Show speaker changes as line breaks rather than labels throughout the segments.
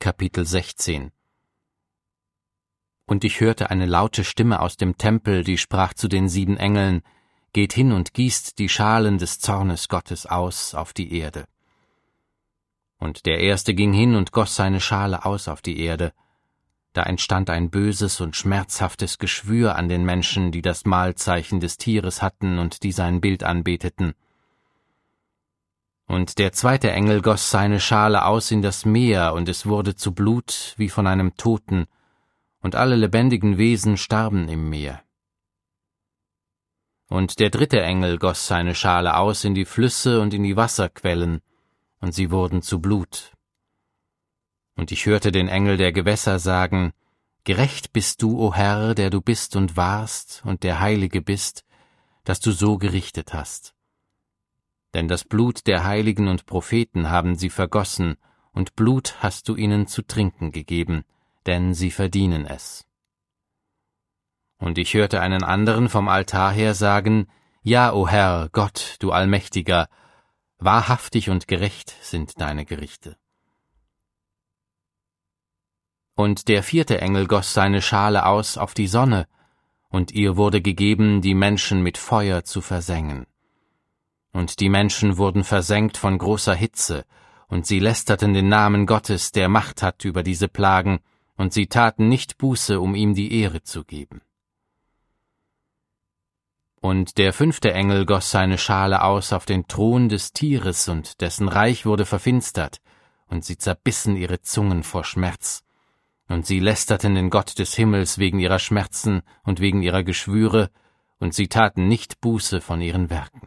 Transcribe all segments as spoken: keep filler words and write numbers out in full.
Kapitel sechzehn. Und ich hörte eine laute Stimme aus dem Tempel, die sprach zu den sieben Engeln: Geht hin und gießt die Schalen des Zornes Gottes aus auf die Erde. Und der Erste ging hin und goss seine Schale aus auf die Erde. Da entstand ein böses und schmerzhaftes Geschwür an den Menschen, die das Mahlzeichen des Tieres hatten und die sein Bild anbeteten. Und der zweite Engel goss seine Schale aus in das Meer, und es wurde zu Blut wie von einem Toten, und alle lebendigen Wesen starben im Meer. Und der dritte Engel goss seine Schale aus in die Flüsse und in die Wasserquellen, und sie wurden zu Blut. Und ich hörte den Engel der Gewässer sagen: Gerecht bist du, o Herr, der du bist und warst, und der Heilige bist, dass du so gerichtet hast. Denn das Blut der Heiligen und Propheten haben sie vergossen, und Blut hast du ihnen zu trinken gegeben, denn sie verdienen es. Und ich hörte einen anderen vom Altar her sagen: Ja, o Herr, Gott, du Allmächtiger, wahrhaftig und gerecht sind deine Gerichte. Und der vierte Engel goss seine Schale aus auf die Sonne, und ihr wurde gegeben, die Menschen mit Feuer zu versengen. Und die Menschen wurden versengt von großer Hitze, und sie lästerten den Namen Gottes, der Macht hat über diese Plagen, und sie taten nicht Buße, um ihm die Ehre zu geben. Und der fünfte Engel goss seine Schale aus auf den Thron des Tieres, und dessen Reich wurde verfinstert, und sie zerbissen ihre Zungen vor Schmerz. Und sie lästerten den Gott des Himmels wegen ihrer Schmerzen und wegen ihrer Geschwüre, und sie taten nicht Buße von ihren Werken.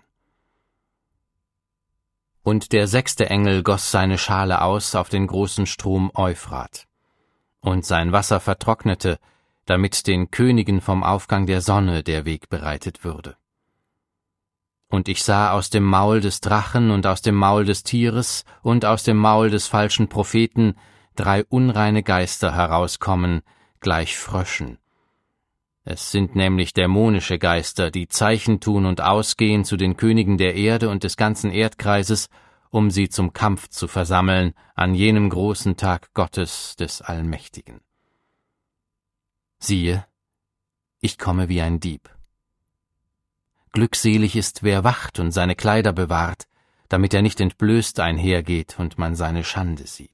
Und der sechste Engel goss seine Schale aus auf den großen Strom Euphrat. Und sein Wasser vertrocknete, damit den Königen vom Aufgang der Sonne der Weg bereitet würde. Und ich sah aus dem Maul des Drachen und aus dem Maul des Tieres und aus dem Maul des falschen Propheten drei unreine Geister herauskommen, gleich Fröschen. Es sind nämlich dämonische Geister, die Zeichen tun und ausgehen zu den Königen der Erde und des ganzen Erdkreises, um sie zum Kampf zu versammeln an jenem großen Tag Gottes des Allmächtigen. Siehe, ich komme wie ein Dieb. Glückselig ist, wer wacht und seine Kleider bewahrt, damit er nicht entblößt einhergeht und man seine Schande sieht.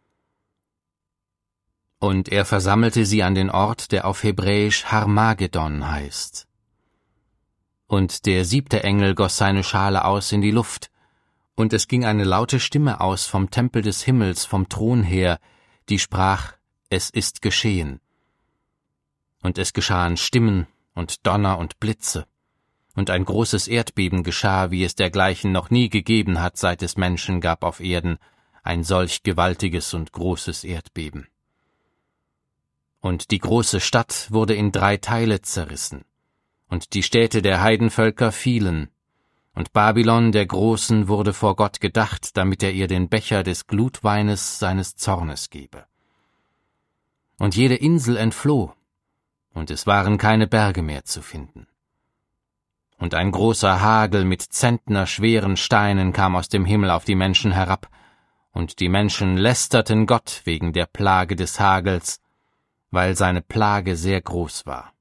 Und er versammelte sie an den Ort, der auf Hebräisch Harmagedon heißt. Und der siebte Engel goss seine Schale aus in die Luft, und es ging eine laute Stimme aus vom Tempel des Himmels, vom Thron her, die sprach: Es ist geschehen. Und es geschahen Stimmen und Donner und Blitze, und ein großes Erdbeben geschah, wie es dergleichen noch nie gegeben hat, seit es Menschen gab auf Erden, ein solch gewaltiges und großes Erdbeben. Und die große Stadt wurde in drei Teile zerrissen, und die Städte der Heidenvölker fielen, und Babylon der Großen wurde vor Gott gedacht, damit er ihr den Becher des Glutweines seines Zornes gebe. Und jede Insel entfloh, und es waren keine Berge mehr zu finden. Und ein großer Hagel mit zentnerschweren Steinen kam aus dem Himmel auf die Menschen herab, und die Menschen lästerten Gott wegen der Plage des Hagels, weil seine Plage sehr groß war.